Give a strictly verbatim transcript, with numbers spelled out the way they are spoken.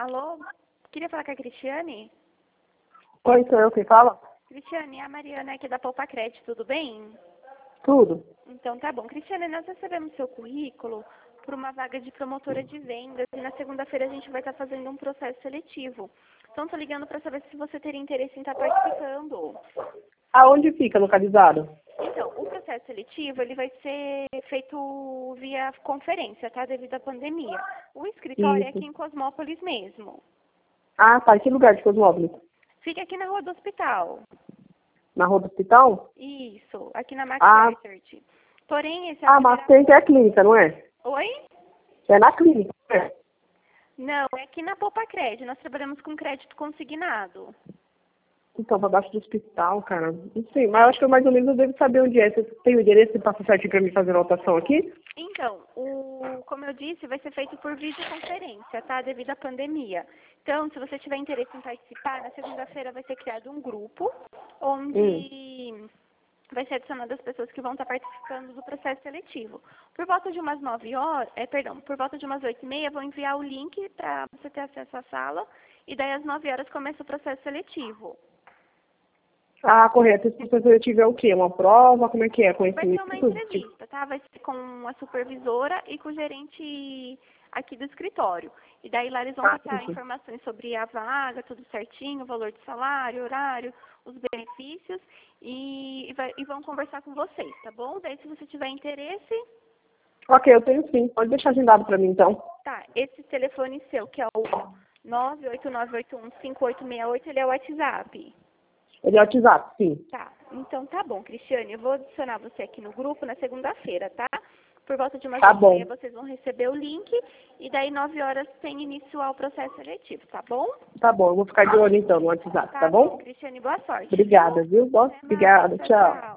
Alô? Queria falar com a Cristiane? Oi, sou eu quem fala? Cristiane, é a Mariana aqui da Poupa Crédito, tudo bem? Tudo. Então tá bom. Cristiane, nós recebemos seu currículo por uma vaga de promotora de vendas e na segunda-feira a gente vai estar fazendo um processo seletivo. Então tô ligando para saber se você teria interesse em estar participando. Aonde fica localizado? Então, o processo seletivo ele vai ser feito via conferência, tá? Devido à pandemia. O escritório é Isso. aqui em Cosmópolis mesmo. Ah, tá. Em que lugar de Cosmópolis? Fica aqui na Rua do Hospital. Na rua do hospital? Isso, aqui na Max Ah, Research. Porém, esse é a ah primeira... mas tem que é a clínica, não é? Oi? É na clínica, não é? Não, é aqui na Poupa Crédito. Nós trabalhamos com crédito consignado. Então, pra baixo do hospital, cara. Não sei, mas eu acho que eu mais ou menos eu devo saber onde é. Você tem o endereço e passa certinho pra mim fazer a anotação aqui? Então, o, como eu disse, vai ser feito por videoconferência, tá? Devido à pandemia. Então, se você tiver interesse em participar, na segunda-feira vai ser criado um grupo onde Hum. vai ser adicionado as pessoas que vão estar participando do processo seletivo. Por volta de umas nove horas, é, perdão, por volta de umas oito e meia, vou enviar o link para você ter acesso à sala e daí às nove horas começa o processo seletivo. Ah, correto. Esse processo seletivo é o quê? Uma prova? Como é que é? Vai ser uma Conhecimento? Tipo, entrevista, tá? Vai ser com a supervisora e com o gerente aqui do escritório. E daí lá eles vão ah, passar entendi. informações sobre a vaga, tudo certinho, o valor de salário, horário, os benefícios e, e, vai- e vão conversar com vocês, tá bom? Daí se você tiver interesse, Ok, eu tenho sim. Pode deixar agendado pra mim, então. tá, esse telefone seu, que é o nove oito nove oito um cinco oito seis oito, ele é o WhatsApp. Ele é WhatsApp, sim. Tá, então tá bom, Cristiane, eu vou adicionar você aqui no grupo na segunda-feira, tá? Por volta de umas Tá oito e meia bom. vocês vão receber o link e daí nove horas tem início ao processo seletivo, tá bom? Tá bom, eu vou ficar de olho então no WhatsApp, tá Tá bom, bom? Cristiane, boa sorte, viu? Obrigada, viu? Boa- Até mais, Obrigada, tchau, tchau. tchau.